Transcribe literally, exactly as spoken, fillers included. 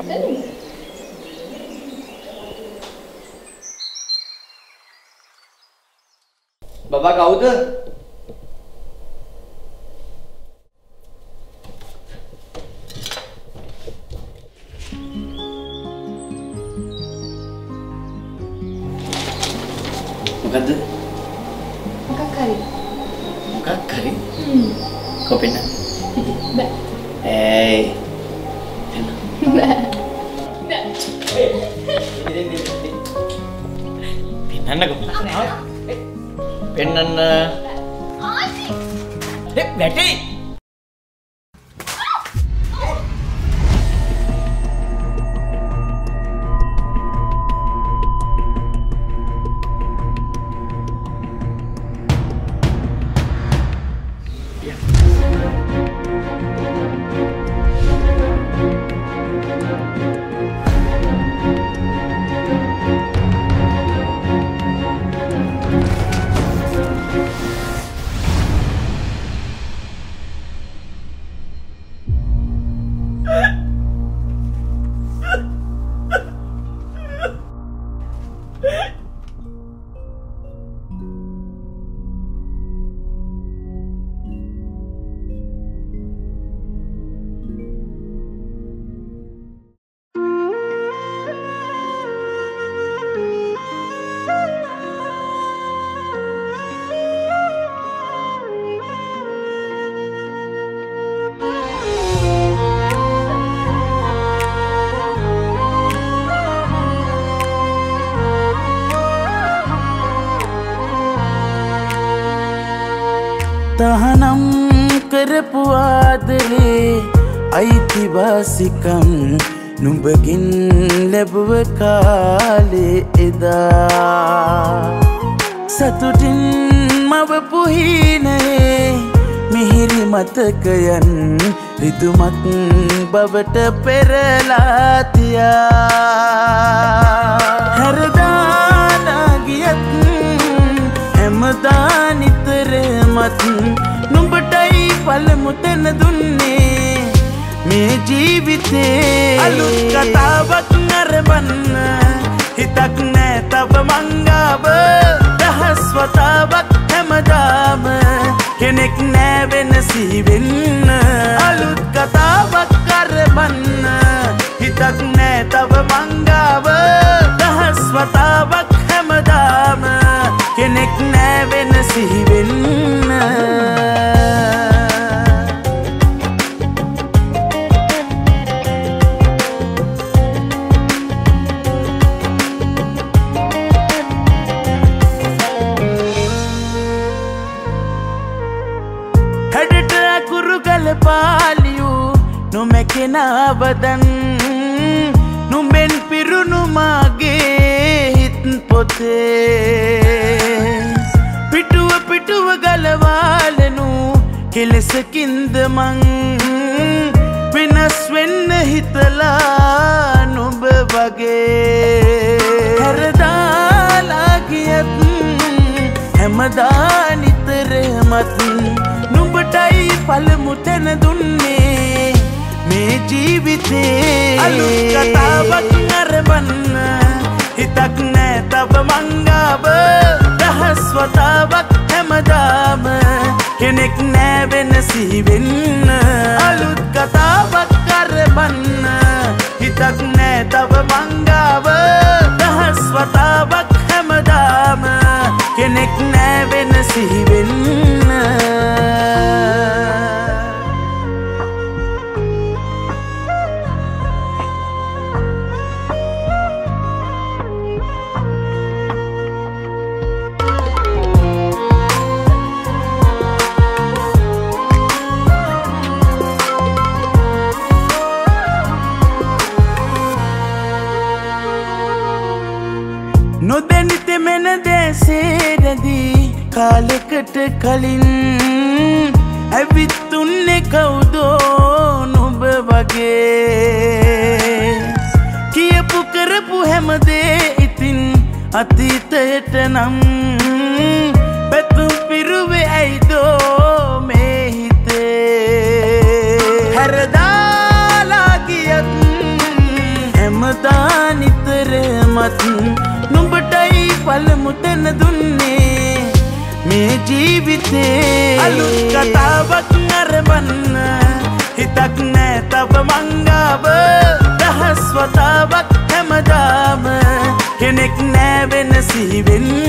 Baba kau tu? Bukan tu? Bukan kari. Bukan kari? Hmm. Kau pernah? Tak. Hey. Tak. Tak. Ini ni. Pernah kau? Pernah. Eh, Betty. තහනම් කරපු ආදරේ අයිතිවාසිකම් නුඹගින් ලැබුව කාලේ එදා සතුටින් මවපු හීනේ මිහිරි මතකයන් රිදුමක් බවට පෙරලා තියා හැරදාලා ගියත් හැමදා නිතරමත් නුඹටයි පළමු තැන දුන්නේ මේ ජීවිතේ අලුත් කතාවක් නරඹන්න හිතක් නෑ තව මංගාව දහස් වතාවක් හැමදාම කෙනෙක් නෑ වෙන සිහිවෙන්න අලුත් කතාවක් නරඹන්න හිතක් නෑ තව මංගාව දහස් වතාවක් හැමදාම කෙනෙක් නෑ වෙන සිහිවෙන්න හැඩට අකුරු ගලපාලියු නොමැකෙනවදන් නුඹෙන් පිරුණු මාගේ හිත් පොතේ පිටුව පිටුව ගලවාලනු කෙලෙසකින්ද මං වෙනස් වෙන්න හිතලා නුඹ වගේ හැරදාලා ගියත් හැමදා නිතරමත් නුඹටයි පළමු තැන දුන්නේ මේ ජීවිතේ අලුත් කතාවක් නරඹන්න හිතක් නෑ තව මංගාව දහස් වතාවක් හැමදාම කෙනෙක් නෑ වෙන සිහිවෙන්න අලුත් කතාවක් නරඹන්න හිතක් නෑ තව මංගාව දහස් වතාවක් හැමදාම කෙනෙක් නෑ වෙන සිහිවෙන්න නොදැනිත මෙන දැසේරදී කාලෙකට කලින් ඇවිත්තුන්නේ කවුදෝ නුඹ වගේ කියපු කරපු හැමදේ ඉතින් අතීතයට නම් පැතුම් පිරුවේ ඇයිදෝ මේ හිතේ හැරදාලා ගියත් හැමදා නිතරමත් නුඹටයි පළමු තැන දුන්නේ මේ ජීවිතේ අලුත් කතාවක් නරඹන්න හිතක් නෑ තව මංගාව දහස් වතාවක් හැමදාම කෙනෙක් නෑ වෙන සිහි වෙන්න